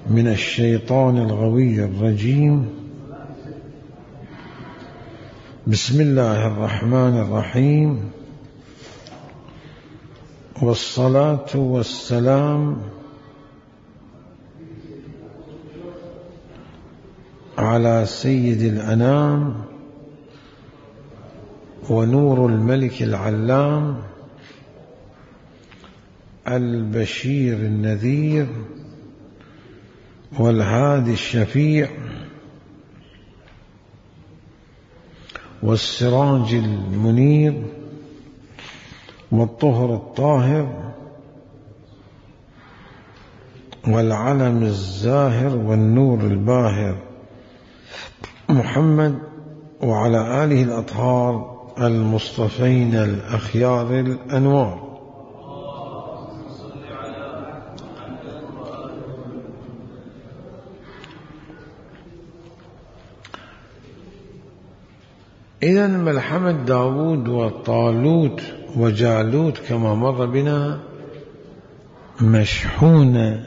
من الشيطان الغوي الرجيم. بسم الله الرحمن الرحيم، والصلاة والسلام على سيد الأنام ونور الملك العلام البشير النذير والهادي الشفيع والسراج المنير والطهر الطاهر والعلم الزاهر والنور الباهر محمد وعلى آله الأطهار المصطفين الأخيار الأنوار. إذن ملحمة داود وطالوت وجالوت كما مر بنا مشحونة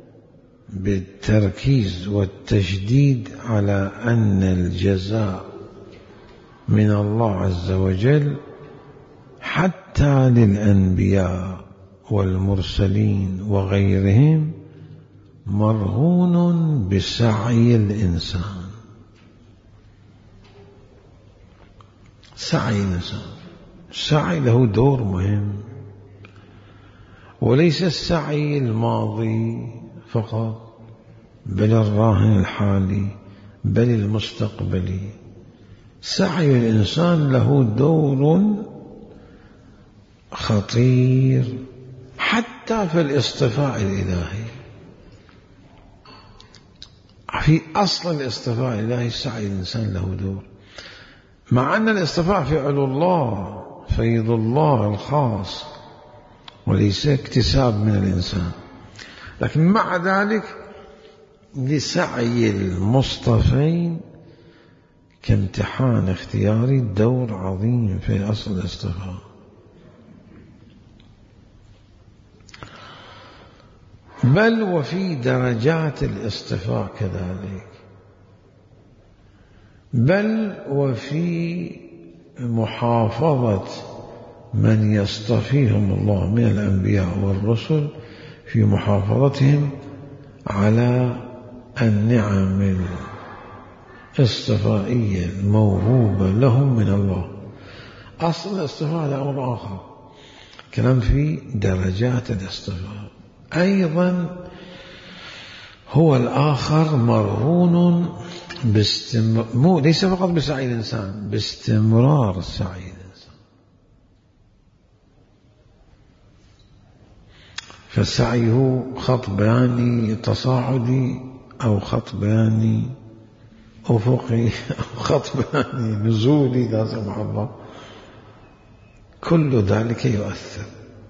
بالتركيز والتشديد على أن الجزاء من الله عز وجل حتى للأنبياء والمرسلين وغيرهم مرهون بسعي الإنسان. سعي الإنسان، السعي له دور مهم، وليس السعي الماضي فقط، بل الراهن الحالي، بل المستقبلي. سعي الإنسان له دور خطير حتى في الاصطفاء الإلهي. في أصل الاصطفاء الإلهي سعي الإنسان له دور، مع أن الاصطفاء فعل الله، فيض الله الخاص، وليس اكتساب من الإنسان. لكن مع ذلك لسعي المصطفين كامتحان اختياري دور عظيم في أصل الاصطفاء. بل وفي درجات الاصطفاء كذلك، بل وفي محافظة من يصطفيهم الله من الأنبياء والرسل، في محافظتهم على النعم الاصطفائية الموهوبة لهم من الله. أصل الاصطفاء هذا أمر آخر، كلام في درجات الاصطفاء. أيضا هو الآخر مرهون ليس فقط بسعي الإنسان، باستمرار سعي الإنسان. فسعيه خط بياني تصاعدي أو خط بياني أفقي أو خط بياني نزولي لا سمح الله، كل ذلك يؤثر.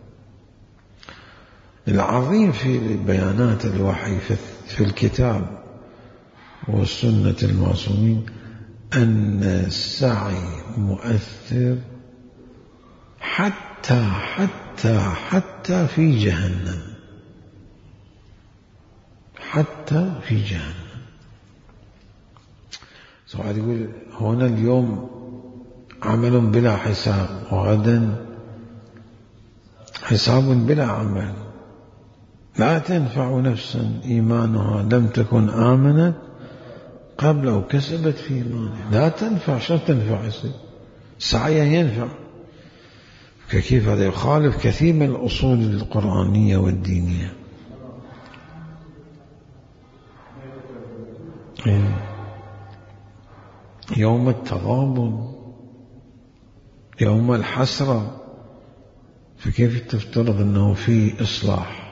العظيم في بيانات الوحي في الكتاب والسنة المعصومين أن السعي مؤثر حتى في جهنم، حتى في جهنم. سؤال يقول هنا اليوم عمل بلا حساب، وغدا حساب بلا عمل. لا تنفع نفسا إيمانها لم تكن آمنت قبل أو كسبت في إيمانها. لا تنفع. شو تنفع؟ يصير سعيها ينفع. كيف هذا يخالف كثير من الأصول القرآنية والدينية. يوم التغابن، يوم الحسرة، فكيف تفترض أنه في إصلاح؟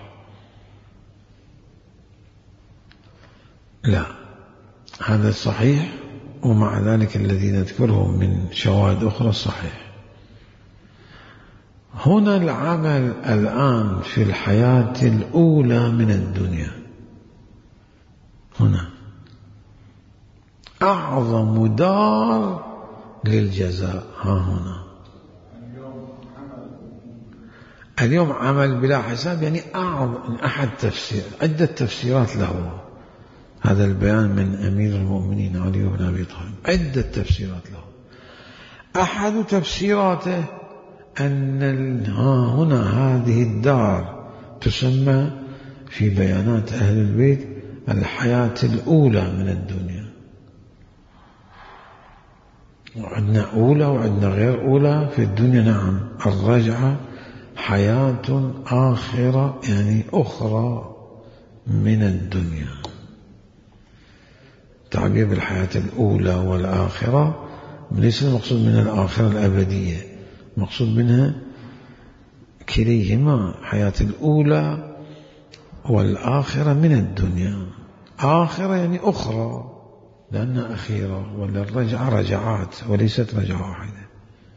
لا، هذا صحيح، ومع ذلك الذي نذكره من شواهد أخرى صحيح. هنا العمل الآن في الحياة الأولى من الدنيا، هنا أعظم دار للجزاء. ها هنا اليوم عمل بلا حساب، يعني أعظم أحد تفسير، عدة تفسيرات له. هذا البيان من أمير المؤمنين علي بن أبي طالب، عدة تفسيرات له. أحد تفسيراته أن هنا هذه الدار تسمى في بيانات أهل البيت الحياة الأولى من الدنيا. وعندنا أولى وعندنا غير أولى في الدنيا. نعم، الرجعة حياة آخرة، يعني أخرى من الدنيا. تعبير بالحياة الأولى والآخرة ليس المقصود منها الآخرة الأبدية، مقصود منها كليهما، حياة الأولى والآخرة من الدنيا. آخرة يعني أخرى لأنها أخيرة، ولا الرجعة رجعات وليست رجعة واحدة.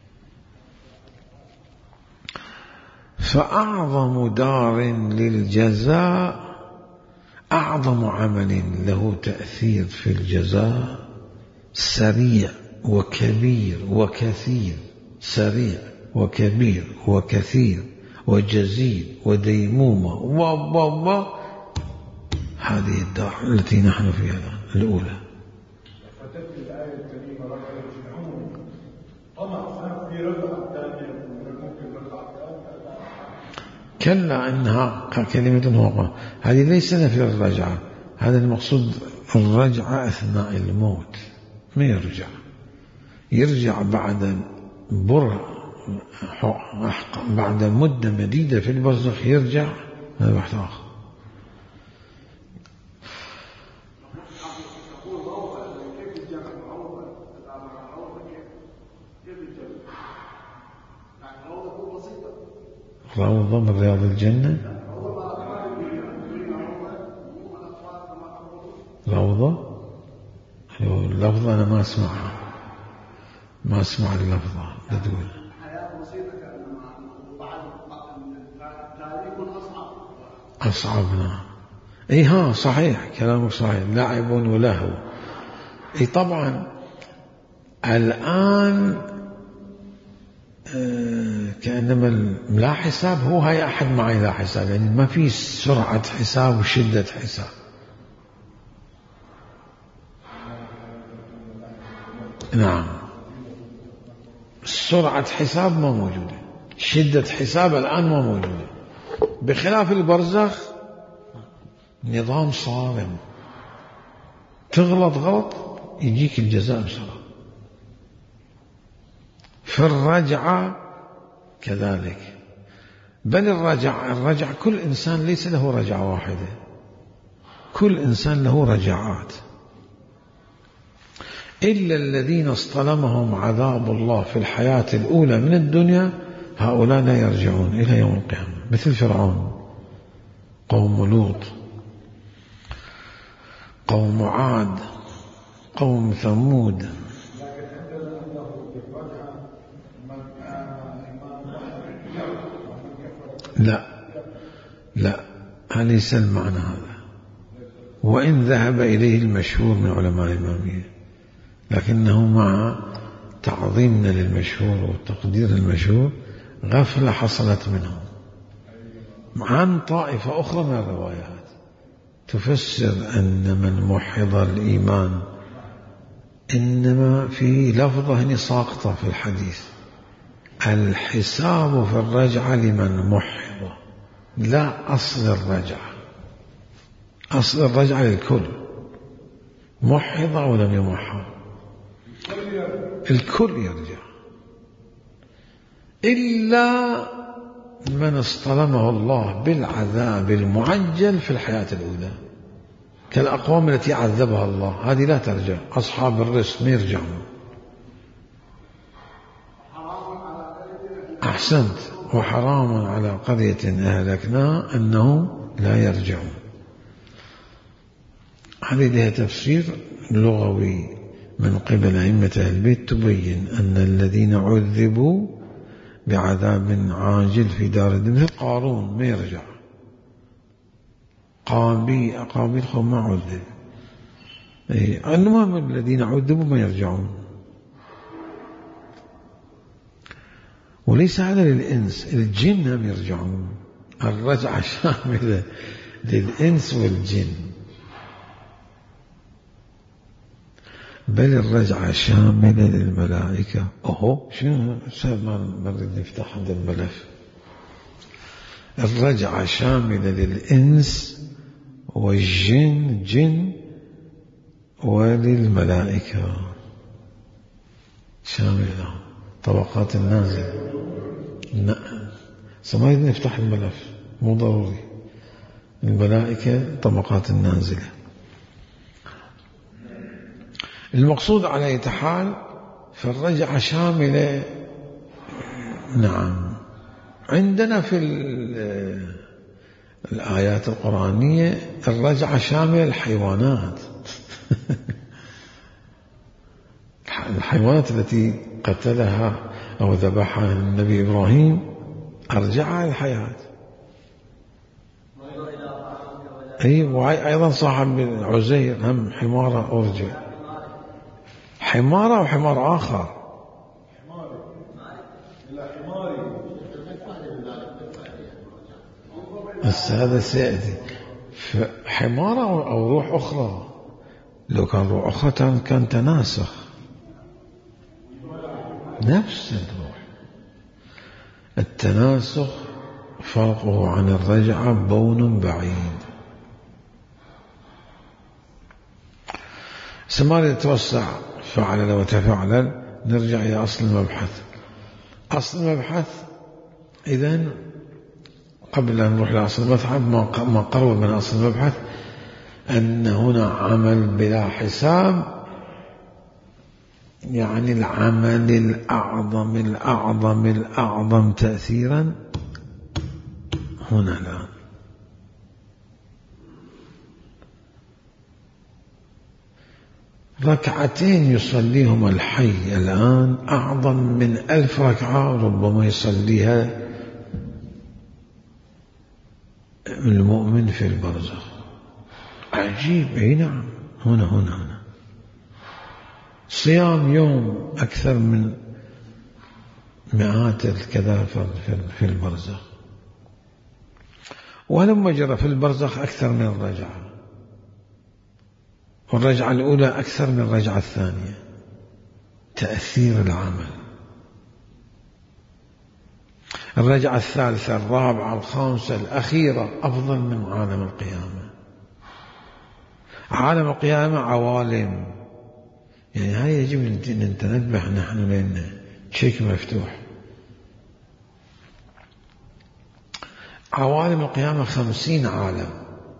فأعظم دار للجزاء، أعظم عمل له تأثير في الجزاء، سريع وكبير وكثير، سريع وكبير وكثير وجزيل وديمومة هذه الدار التي نحن فيها الأولى. فتأتي الآية الكريمة رجع يرجعون طمع في رجعة ثانية ممكن رجعة ثالثة. كلا إنها كلمة وقع، هذه ليس نفي الرجعة، هذا المقصود الرجعة أثناء الموت، ما يرجع بعد بعد مدة مديدة في البرزخ يرجع، هذا بحث آخر. روضة من رياض الجنة، روضة اللفظة أنا ما أسمعها، ما أسمع اللفظة تقول أصعبنا. ها صحيح، كلامك صحيح، لعب ولهو. طبعا الآن كأنما لا حساب، هو هاي أحد معي لا حساب، يعني ما في سرعة حساب وشدة حساب. نعم، سرعة حساب ما موجودة، شدة حساب الآن ما موجودة، بخلاف البرزخ نظام صارم، تغلط غلط يجيك الجزاء بسرعة. في الرجعة كذلك، بل الرجع كل إنسان ليس له رجعة واحدة، كل إنسان له رجعات، إلا الذين اصطلمهم عذاب الله في الحياة الأولى من الدنيا، هؤلاء لا يرجعون إلى يوم القيامة، مثل فرعون، قوم لوط، قوم عاد، قوم ثمود. لا ليس المعنى هذا، وإن ذهب إليه المشهور من علماء الإمامية، لكنه مع تعظيمنا للمشهور وتقدير المشهور غفلة حصلت منهم عن طائفة أخرى من الروايات تفسر أن من موحد الإيمان، إنما في لفظة ساقطة في الحديث، الحساب في الرجعة لمن موحد، لا أصل الرجعة، أصل الرجعة للكل، موحد أو لم يموحد الكل يرجع، إلا من اصطلمه الله بالعذاب المعجل في الحياة الأولى، كالأقوام التي عذبها الله، هذه لا ترجع، أصحاب الرس ما يرجعون. أحسنت، وحرام على قرية أهلكناها أنهم لا يرجعون. هذه لها تفسير لغوي من قبل أئمة أهل البيت تبين أن الذين عذبوا بعذاب عاجل في دار الدنيا، قارون ما يرجع، قابيل ما عذب، المهم الذين عذبوا ما يرجعون. وليس هذا للإنس، الجن هم يرجعون، الرجعة شاملة للإنس والجن. بل الرجعة شاملة للملائكة. شنو ما نريد نفتح هذا الملف. الرجعة شاملة للإنس والجن جن وللملائكة شاملة طبقات النازلة. ما يريد نفتح الملف، مو ضروري. الملائكة طبقات النازلة. المقصود على أي حال فالرجعة شاملة. نعم، عندنا في الآيات القرآنية الرجعة شاملة الحيوانات. الحيوانات التي قتلها أو ذبحها النبي إبراهيم أرجعها الحياة. وأيضا صاحب عزير هم حمارة أرجع. حمارة وحمار آخر. بس هذا سيأتي. حمارة أو روح أخرى. لو كان روح أخرى كان تناسخ. نفس الروح. التناسخ فرقه عن الرجعة بون بعيد. سماري توسع فعلل وتفعلل. نرجع إلى أصل المبحث. أصل المبحث إذن قبل أن نروح لأصل المبحث ما قرب من أصل المبحث أن هنا عمل بلا حساب، يعني العمل الأعظم الأعظم الأعظم تأثيرا هنا الآن. ركعتين يصليهما الحي الآن أعظم من 1000 ركعة ربما يصليها المؤمن في البرزخ. عجيب. أي نعم. هنا صيام يوم أكثر من مئات الكذا في البرزخ. ولما جرى في البرزخ أكثر من الرجعة، والرجعة الأولى أكثر من الرجعة الثانية. تأثير العمل. الرجعة الثالثة الرابعة الخامسة الأخيرة أفضل من عالم القيامة. عالم القيامة عوالم، يعني هاي يجب أن نتنبه نحن لأن تشيك مفتوح. عوالم القيامة 50 عالم،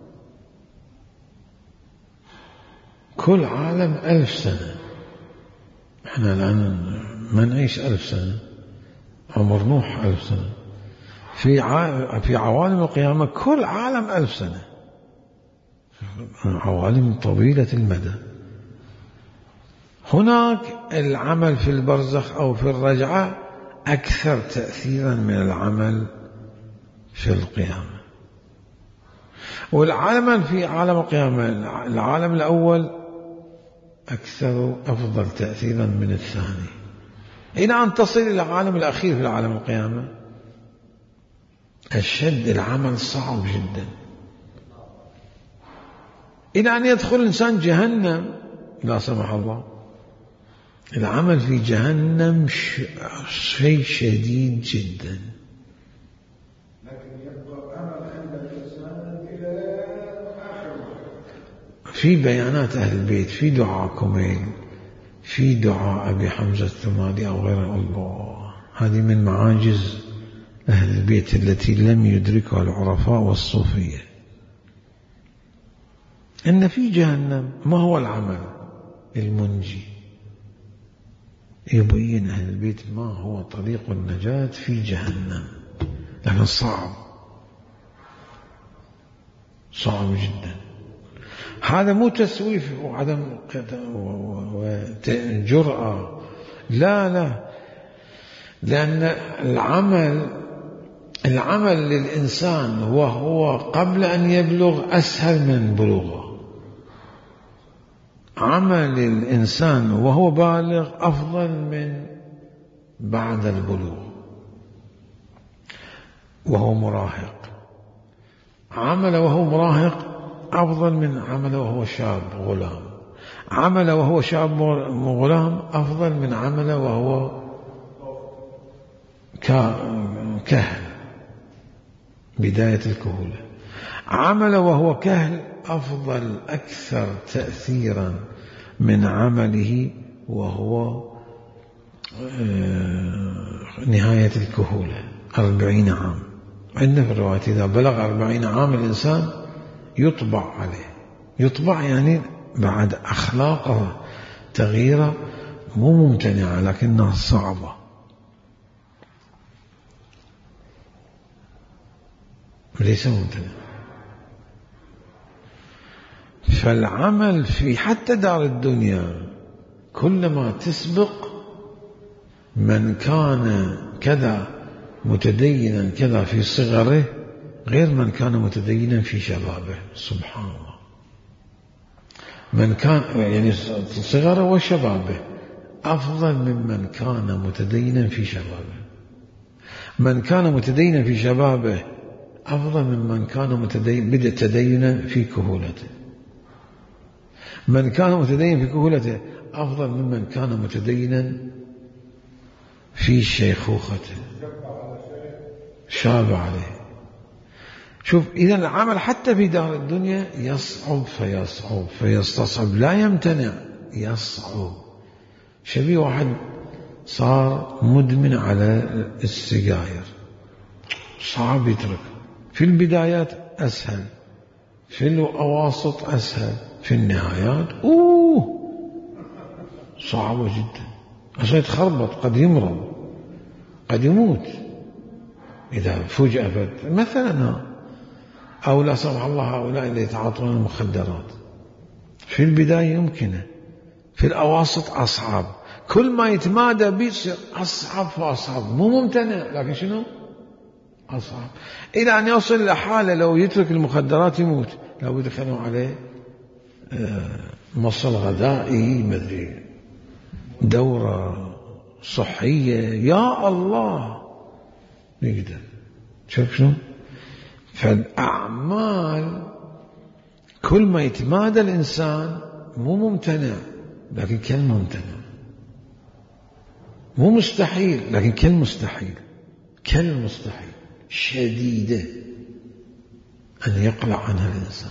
كل عالم 1000 سنة. احنا الآن ما نعيش 1000 سنة، عمر نوح 1000 سنة. في عوالم القيامة كل عالم 1000 سنة، عوالم طويلة المدى. هناك العمل في البرزخ أو في الرجعة أكثر تأثيرا من العمل في القيامة. والعمل في عالم القيامة العالم الأول أكثر أفضل تأثيرا من الثاني، إلى أن تصل إلى العالم الأخير في العالم القيامة. الشد العمل صعب جدا، إلى أن يدخل الإنسان جهنم لا سمح الله. العمل في جهنم شيء شديد جدا. في بيانات أهل البيت، في دعاء كميل، في دعاء أبي حمزة الثمالي أو غير الله. هذه من معاجز أهل البيت التي لم يدركها العرفاء والصوفية. إن في جهنم ما هو العمل المنجي، يبين أهل البيت ما هو طريق النجاة في جهنم، لكن صعب جدا. هذا مو تسويف وعدم جرأة، لا، لأن العمل للإنسان وهو قبل أن يبلغ أسهل من بلوغه. عمل الإنسان وهو بالغ أفضل من بعد البلوغ وهو مراهق. عمل وهو مراهق أفضل من عمل وهو شاب غلام. عمل وهو شاب غلام أفضل من عمل وهو كهل بداية الكهولة. عمل وهو كهل أفضل أكثر تأثيرا من عمله وهو نهاية الكهولة 40 عام. عندنا في الرواية إذا بلغ 40 عام الإنسان يطبع عليه. يطبع يعني بعد أخلاقه تغييره مو ممتنعة لكنها صعبة. ليس ممتنع. فالعمل في حتى دار الدنيا كلما تسبق من كان كذا متدينا كذا في صغره غير من كان متدينا في شبابه. سبحان الله. من كان يعني صغره وشبابه أفضل ممن كان متدينا في شبابه. من كان متدينا في شبابه أفضل ممن كان بدأ تدينا في كهولته. من كان متدين في كهولته أفضل ممن كان متدينا في شيخوخته شاب عليه. شوف إذا العمل حتى في دار الدنيا يصعب فيستصعب لا يمتنع، يصعب. شبيه واحد صار مدمن على السجاير صعب يترك. في البدايات أسهل، في الأواسط أسهل، في النهايات صعبة جدا. عشان يتخربط قد يمرض قد يموت إذا فجأة مثلا. أو لا سمح الله هؤلاء اللي يتعاطون المخدرات في البداية يمكنه، في الأواسط أصعب، كل ما يتمادى بيصير أصعب فأصعب. مو ممتنع لكن شنو أصعب، إلى أن يصل لحالة لو يترك المخدرات يموت. لو يدخلوا عليه مصل غذائي مدري دورة صحية يا الله يقدر. شوف شنو. فالأعمال كل ما يتمادى الإنسان مو ممتنع لكن كالممتنع، مو مستحيل لكن كالمستحيل، كالمستحيل شديدة أن يقلع عنها الإنسان.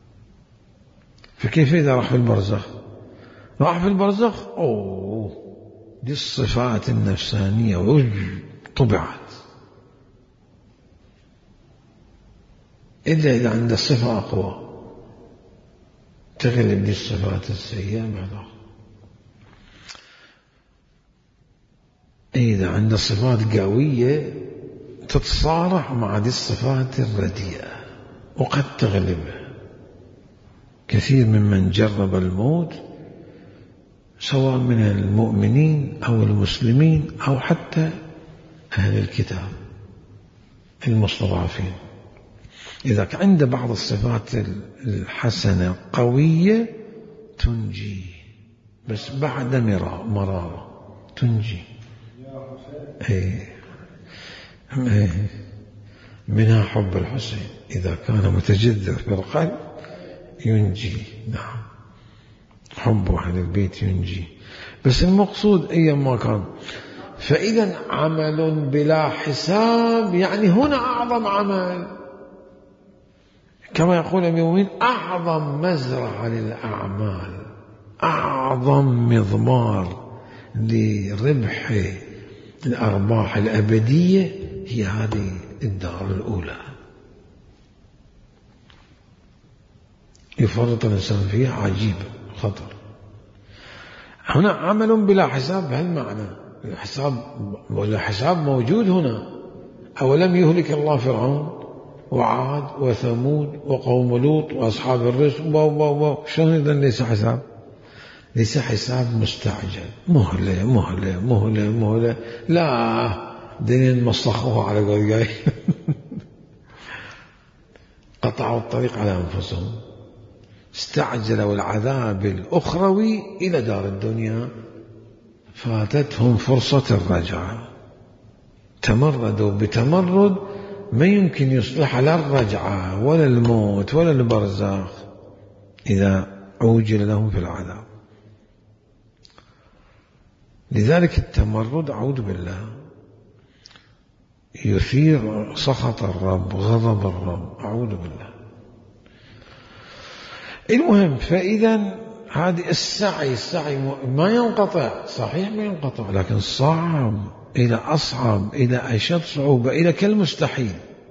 فكيف إذا راح في البرزخ؟ راح في البرزخ دي الصفات النفسانية طبعت. إلا إذا عنده صفة أقوى تغلب دي الصفات السيئة بعدها. إذا عنده صفات قوية تتصارع مع دي الصفات الرديئة وقد تغلبه. كثير ممن جرب الموت سواء من المؤمنين أو المسلمين أو حتى أهل الكتاب المستضعفين، إذا عنده بعض الصفات الحسنة قوية تنجي، بس بعد مرارة تنجي. منها حب الحسين إذا كان متجذر في القلب ينجي. نعم حب أهل البيت ينجي، بس المقصود أيما كان. فإذا عمل بلا حساب يعني هنا أعظم عمل، كما يقول المؤمنين أعظم مزرعة للأعمال، أعظم مضمار لربح الأرباح الأبدية هي هذه الدار الأولى. يفرط الإنسان فيها عجيب خطر. هنا عمل بلا حساب بهالمعنى، الحساب موجود هنا. أولم يهلك الله فرعون وعاد وثمود وقوم لوط وأصحاب الرس شلون إذا ليس حساب؟ ليس حساب مستعجل، مهلة مهلة مهلة مهلة، لا دين مصلخوها على قول جاي قطعوا الطريق على أنفسهم، استعجلوا العذاب الأخروي إلى دار الدنيا، فاتتهم فرصة الرجعة، تمردوا بتمرد ما يمكن يصلح لا الرجعة ولا الموت ولا البرزخ إذا عوجل لهم في العذاب. لذلك التمرد أعوذ بالله يثير سخط الرب، غضب الرب، أعوذ بالله. المهم، فإذا هذه السعي ما ينقطع، صحيح ما ينقطع، لكن صعب إلى أصعب، إلى أشد صعوبة، إلى كالمستحيل.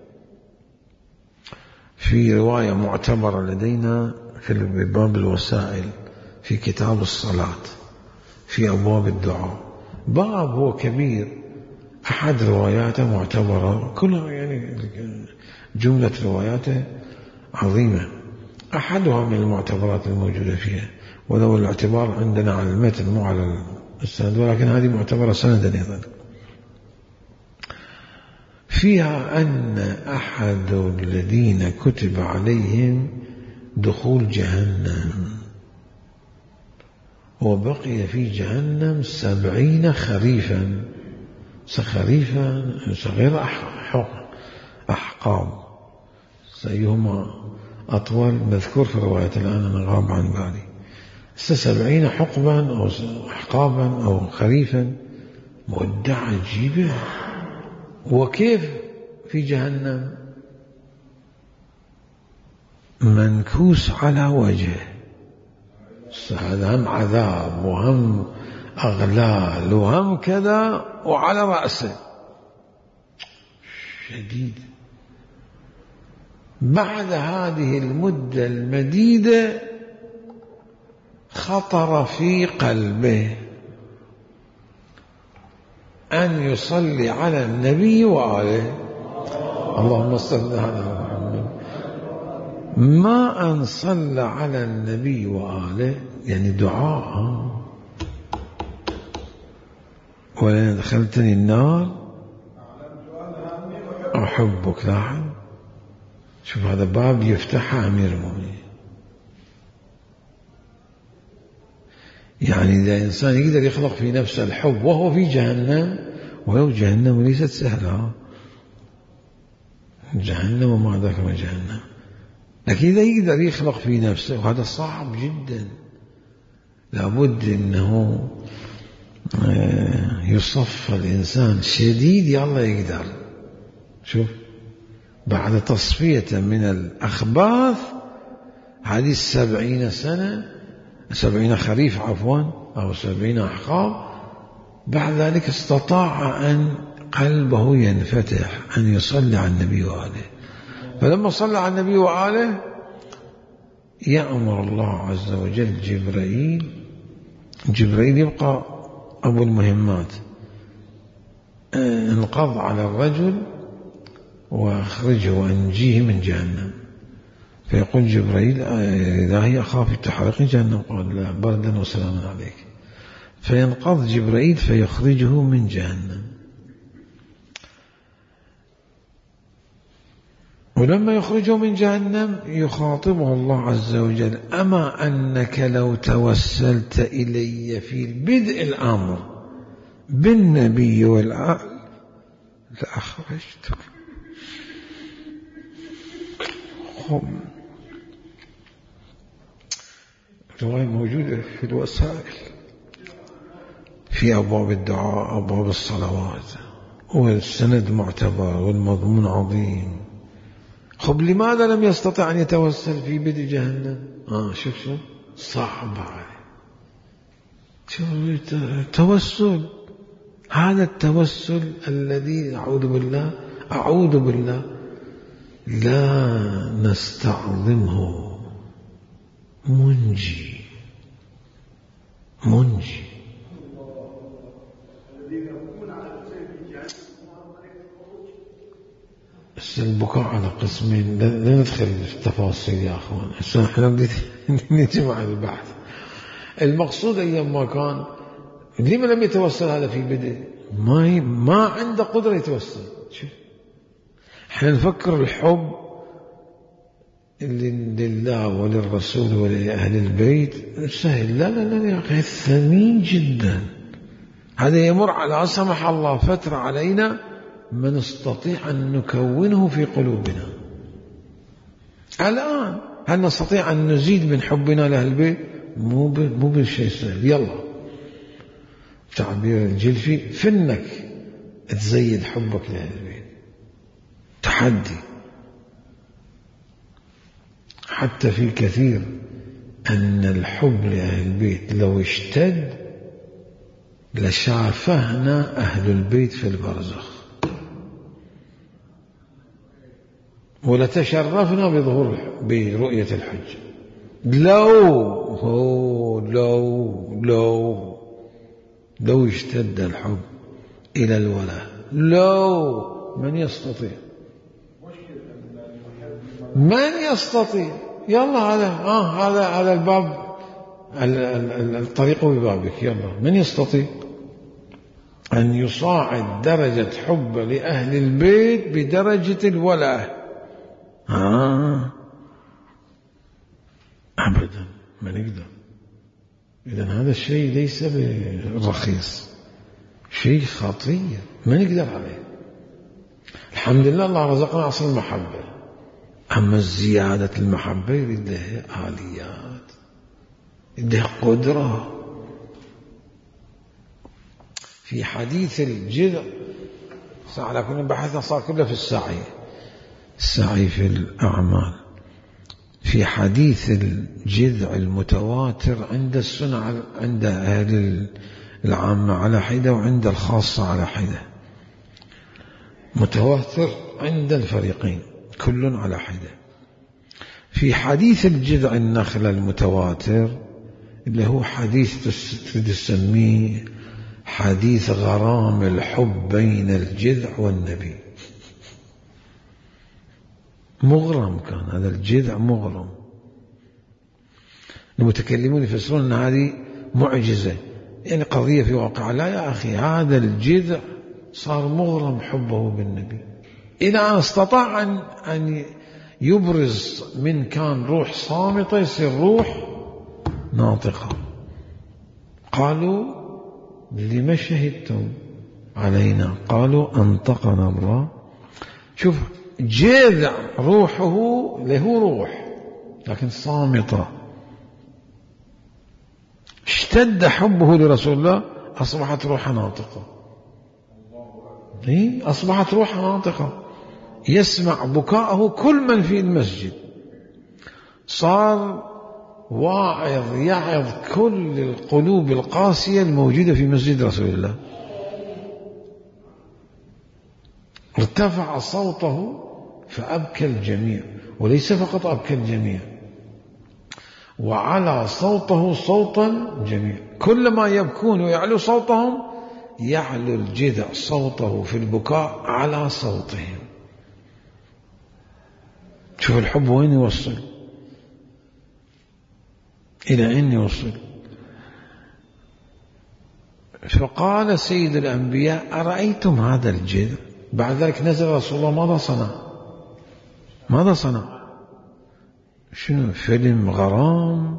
في رواية معتبرة لدينا في باب الوسائل في كتاب الصلاة في أبواب الدعاء، باب هو كبير، أحد رواياته معتبرة، كلها يعني جملة رواياته عظيمة، أحدها من المعتبرات الموجودة فيها، ولو الاعتبار عندنا على المتن مو على السند، ولكن هذه معتبرة سندا أيضا. فيها أن أحد الذين كتب عليهم دخول جهنم وبقي في جهنم 70 خريفا، صغير أحقاب، سيهما أطول مذكور في الرواية الآن أنا غاب عن بالي، 70 حقبا أو أحقابا أو خريفا، مدة عجيبة. وكيف في جهنم؟ منكوس على وجهه، هذا هم عذاب وهم أغلال وهم كذا، وعلى رأسه شديد. بعد هذه المدة المديدة خطر في قلبه أن يصلي على النبي وآله، اللهم صل على محمد. ما أن صلى على النبي وآله يعني دعاء، ولئن دخلتني النار أحبك. لاحظ، شوف هذا باب يفتحه أمير المؤمنين. يعني إذا إنسان يقدر يخلق في نفسه الحب وهو في جهنم، ولو جهنم ليست سهلة، جهنم وما ذاك من جهنم، لكن إذا يقدر يخلق في نفسه، وهذا صعب جدا، لابد أنه يصف الإنسان شديد، يا الله يقدر. شوف، بعد تصفية من الأخباث هذه 70 سنة، 70 خريف عفوا، أو 70 أحقاب، بعد ذلك استطاع أن قلبه ينفتح أن يصلي على النبي وآله. فلما صلى على النبي وآله يأمر الله عز وجل جبرائيل يبقى أبو المهمات، انقض على الرجل وأخرجه وأنجيه من جهنم. فيقول جبرائيل: إذا هي أخاف تحرق جهنم، قال: لا، بردا وسلاما عليك. فينقض جبرائيل فيخرجه من جهنم. ولما يخرجه من جهنم يخاطبه الله عز وجل: أما أنك لو توسلت إلي في بدء الأمر بالنبي والآل لأخرجتك. رواية موجودة في الوسائل في أبواب الدعاء، أبواب الصلوات، والسند معتبر والمضمون عظيم. خب لماذا لم يستطع أن يتوسل في بدء جهنم؟ شوف صعب عليه. شوف التوسل، هذا التوسل الذي أعوذ بالله لا نستعظمه. منجي البكاء على قسمين، لا ندخل في التفاصيل يا أخوان، عشان احنا نجمع البحث. المقصود أيام ما كان، لما لم يتوسل هذا في بدء؟ ما عنده قدرة يتوسل. شوف، احنا نفكر الحب لله وللرسول ولأهل البيت سهل، لا لا لا يا أخي، ثمين جدا. هذا يمر على سمح الله فترة علينا ما نستطيع أن نكونه في قلوبنا. الآن هل نستطيع أن نزيد من حبنا لأهل البيت؟ مو بالشيء سهل. يلا تعبير الجلفي فنك تزيد حبك لأهل البيت، تحدي. حتى في كثير أن الحب لأهل البيت لو اشتد لشافهنا أهل البيت في البرزخ ولتشرفنا برؤية الحج. لو اشتد الحب إلى الولاء، من يستطيع؟ يلا هذا الباب، الطريق ببابك. يلا من يستطيع أن يصاعد درجة حب لأهل البيت بدرجة الولاء؟ أبدا ما نقدر. إذن هذا الشيء ليس بالرخيص، شيء خطير ما نقدر عليه. الحمد لله الله رزقنا أصل المحبة، أما زيادة المحبة يريدها آليات، يريدها قدرة. في حديث الجذع ساعة كنا بحثنا صار كله في السعي في الأعمال. في حديث الجذع المتواتر عند السنة، عند أهل العامة على حدة وعند الخاصة على حدة، متواتر عند الفريقين كل على حدة. في حديث الجذع النخلة المتواتر اللي هو حديث تسميه حديث غرام الحب بين الجذع والنبي، مغرم كان هذا الجذع مغرم. المتكلمون يفسرون أن هذه معجزة، يعني قضية في واقع. لا يا أخي، هذا الجذع صار مغرم حبه بالنبي إلى أن استطاع أن يبرز من كان روح صامتة يصير روح ناطقة. قالوا لما شهدتم علينا؟ قالوا أنطقنا الله. شوف، جذع روحه له روح لكن صامتة. اشتد حبه لرسول الله أصبحت روح ناطقة. أصبحت روح ناطقة، يسمع بكاءه كل من في المسجد. صار واعظ يعظ كل القلوب القاسية الموجودة في مسجد رسول الله. ارتفع صوته فأبكى الجميع، وليس فقط أبكى الجميع، وعلى صوته صوتا الجميع. كلما يبكون ويعلو صوتهم يعلو الجذع صوته في البكاء على صوتهم. شوف الحب وين يوصل، إلى أين يوصل. فقال سيد الأنبياء أرأيتم هذا الجذع؟ بعد ذلك نزل رسول الله ماذا صنع؟ شنو؟ فيلم غرام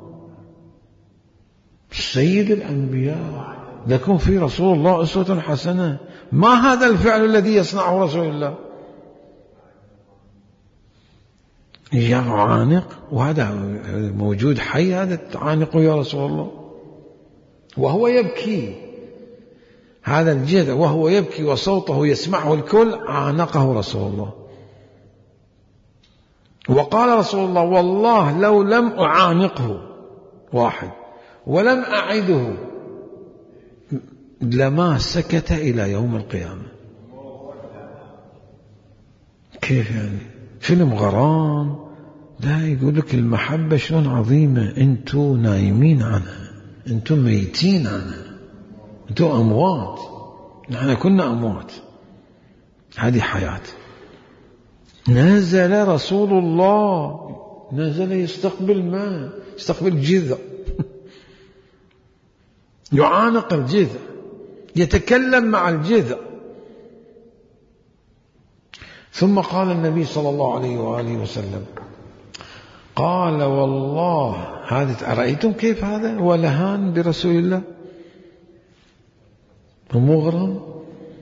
سيد الأنبياء، لكم في رسول الله أسوة حسنة. ما هذا الفعل الذي يصنعه رسول الله؟ يعانق، وهذا موجود حي، هذا تعانقه يا رسول الله وهو يبكي. هذا الجذع وهو يبكي وصوته يسمعه الكل، عانقه رسول الله. وقال رسول الله والله لو لم أعانقه واحد ولم أعده لما سكت إلى يوم القيامة. كيف يعني؟ فيلم غرام. لا، يقول لك المحبة شلون عظيمة، انتو نايمين عنها، انتو ميتين عنها، انتو أموات، نحن كنا أموات. هذه حياة. نزل رسول الله، نزل يستقبل ما يستقبل الجذع يعانق الجذع، يتكلم مع الجذع. ثم قال النبي صلى الله عليه وآله وسلم، قال والله هذا أرأيتم كيف هذا ولهان برسول الله ومغرم.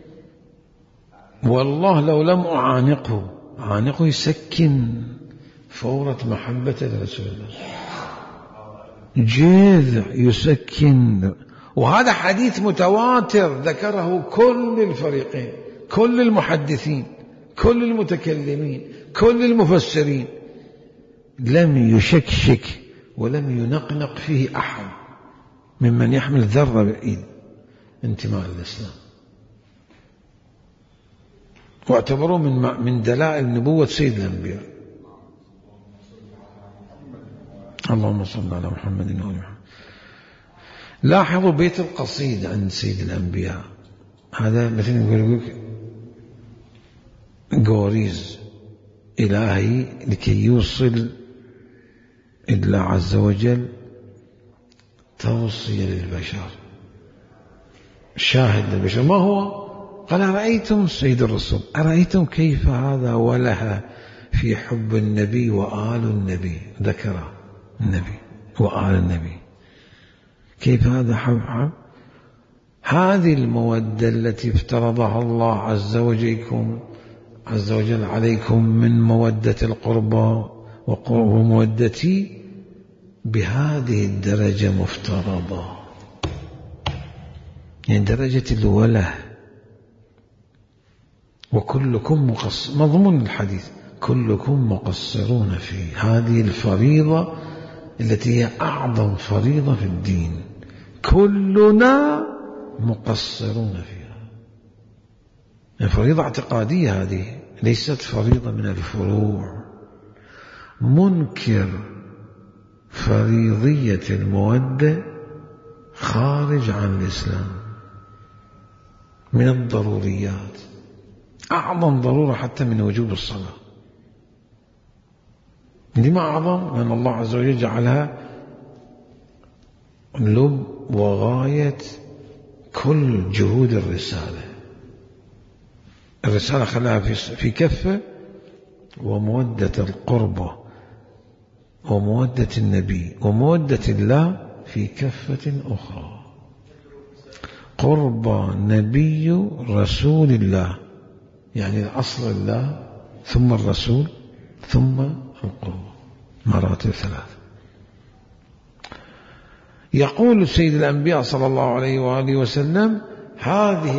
والله لو لم أعانقه يسكن فورة محبة رسول الله، جذع يسكن. وهذا حديث متواتر ذكره كل الفريقين، كل المحدثين، كل المتكلمين، كل المفسرين، لم يشكشك ولم ينقنق فيه أحد ممن يحمل ذرة بإيد انتماء الإسلام، واعتبروه من دلائل نبوة سيد الأنبياء. اللهم صل على محمد وآل محمد. لاحظوا بيت القصيد عند سيد الأنبياء، هذا مثل يقول غوريز إلهي لكي يوصل الله عز وجل توصية للبشر، شاهد للبشر. ما هو؟ قال أرأيتم سيد الرسول، أرأيتم كيف هذا ولها في حب النبي وآل النبي، ذكر النبي وآل النبي، كيف هذا حب. هذه المودة التي افترضها الله عز وجل عليكم من مودة القربى ومودتي بهذه الدرجة مفترضة، يعني درجة الوله. وكلكم مقصر، مضمون الحديث كلكم مقصرون في هذه الفريضة التي هي أعظم فريضة في الدين، كلنا مقصرون فيها. فريضة اعتقادية هذه، ليست فريضة من الفروع. منكر فريضية المودة خارج عن الإسلام، من الضروريات، أعظم ضرورة حتى من وجوب الصلاة. لما أعظم؟ لأن الله عز وجل جعلها لب وغاية كل جهود الرسالة. الرسالة خلاها في كفة، ومودة القربة ومودة النبي ومودة الله في كفة أخرى. قربى نبي رسول الله، يعني أصل الله ثم الرسول ثم القربى، مراتب ثلاث. يقول سيد الأنبياء صلى الله عليه وآله وسلم هذه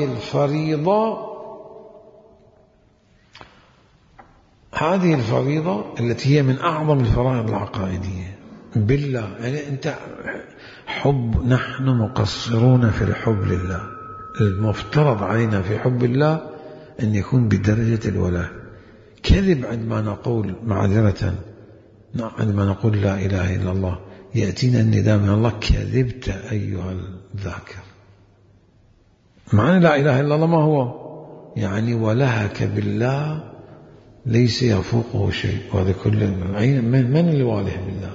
الفريضة التي هي من أعظم الفرائض العقائدية بالله. يعني أنت نحن مقصرون في الحب لله، المفترض علينا في حب الله أن يكون بدرجة الولاء. كذب عندما نقول معذرة، عندما نقول لا إله إلا الله يأتينا النداء من الله كذبت أيها الذاكر. معنى لا إله إلا الله ما هو؟ يعني ولهك بالله ليس يفوقه شيء. وهذا كله من اللي واله بالله؟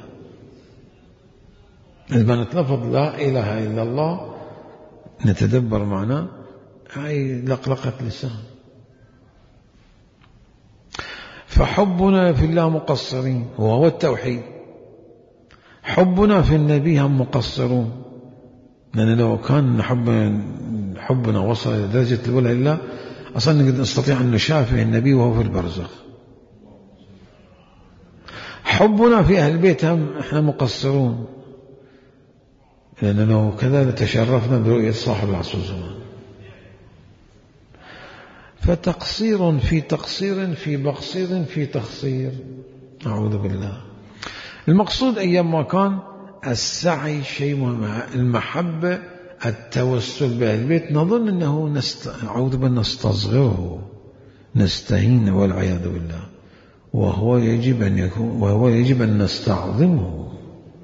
عندما نتلفظ لا إله إلا الله نتدبر معناه، هاي لقلقة لسان. فحبنا في الله مقصرين، وهو التوحيد. حبنا في النبي هم مقصرون، لأن لو كان حبنا وصل إلى درجة الولاء لله أصلا نستطيع أن نشافه النبي وهو في البرزخ. حبنا في أهل البيت هم إحنا مقصرون، لأن لو كذا لتشرفنا برؤية صاحب العصر والزمان. فتقصير في تقصير في بقصير في تقصير، أعوذ بالله. المقصود أيام ما كان السعي شيء مهم، المحبة، التوسل بأهل البيت، نظن أنه أعوذ بالله نستصغره، نستهين والعياذ بالله، وهو يجب أن نستعظمه.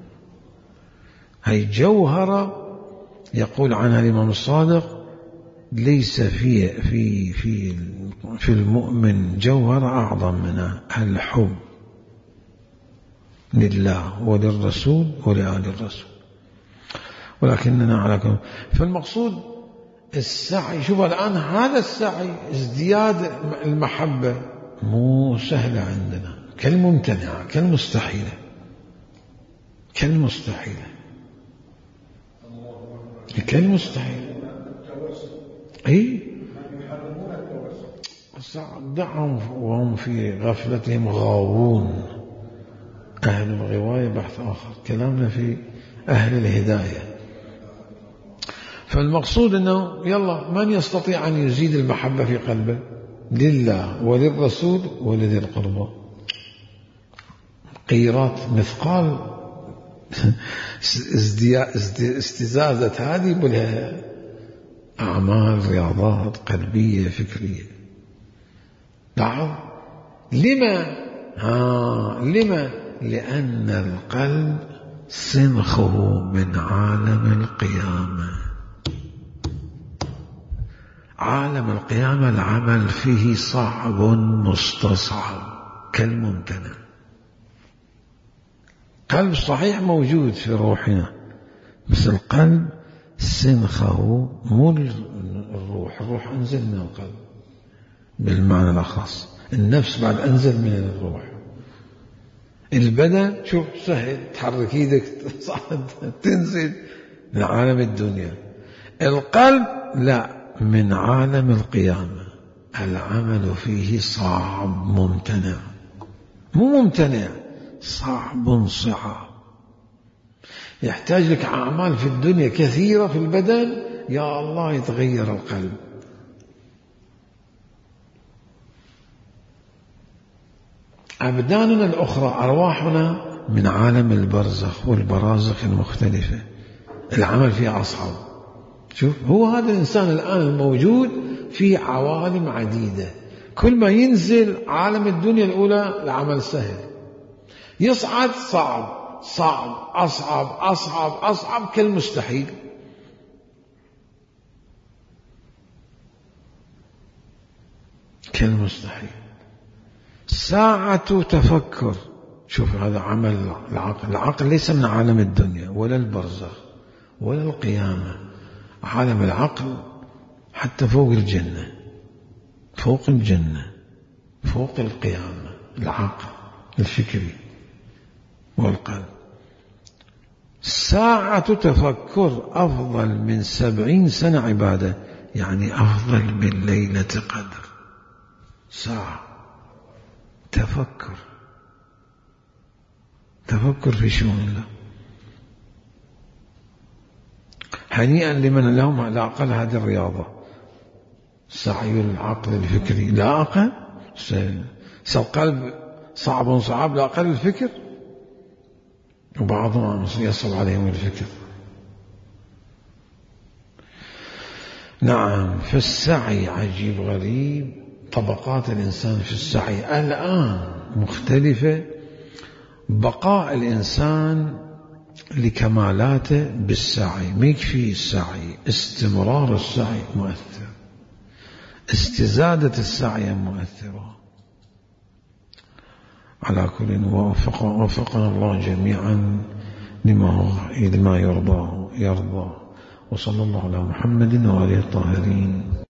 هي جوهرة يقول عنها الإمام الصادق ليس في المؤمن جوهرة أعظم منها، الحب لله وللرسول ولآل الرسول. ولكننا على كم. فالمقصود السعي. شوف الآن هذا السعي ازدياد المحبة مو سهلة عندنا، كالممتنعة، كالمستحيلة، كالمستحيلة. أي دعهم وهم في غفلتهم غاوون. أهل الغواية بحث آخر، كلامنا في أهل الهداية. فالمقصود أنه يلا من يستطيع أن يزيد المحبة في قلبه لله وللرسول ولذي القربى، قيرات مثقال استزادة هذه بلها أعمال رياضات قلبية فكرية. لاحظ لما لأن القلب سنخه من عالم القيامة. عالم القيامة العمل فيه صعب مستصعب كالممتنع. قلب صحيح موجود في روحنا، بس القلب سنخه مو الروح أنزل من القلب بالمعنى الأخص، النفس بعد أنزل من الروح. البدن شوف سهل تحرك ايدك تنزل من عالم الدنيا. القلب لا، من عالم القيامة العمل فيه صعب ممتنع، مو ممتنع، صعب صعب. يحتاج لك أعمال في الدنيا كثيرة في البدن، يا الله يتغير القلب. أبداننا الأخرى أرواحنا من عالم البرزخ والبرازخ المختلفة، العمل فيها أصعب. شوف هو هذا الإنسان الآن الموجود في عوالم عديدة، كل ما ينزل عالم الدنيا الأولى العمل سهل، يصعد صعب صعب أصعب أصعب أصعب كالمستحيل. كالمستحيل. ساعة تفكر، شوف هذا عمل العقل. العقل ليس من عالم الدنيا ولا البرزخ ولا القيامة، عالم العقل حتى فوق الجنة، فوق الجنة، فوق القيامة. العقل الفكري والقلب. ساعة تفكر أفضل من 70 سنة عبادة، يعني أفضل من ليلة قدر. ساعة تفكر في شؤون الله. هنيئا لمن لهم على الأقل هذه الرياضة، سعي العقل الفكري. لا أقل القلب صعب صعب، لا أقل الفكر، وبعضهم يصعب عليهم الفكر. نعم، فالسعي عجيب غريب. طبقات الإنسان في السعي الآن مختلفة. بقاء الإنسان لكمالاته بالسعي، ما يكفي السعي، استمرار السعي مؤثر، استزادة السعي مؤثرة. على كل وفقنا الله جميعا لما يرضى. وصلى الله على محمد وآله الطاهرين.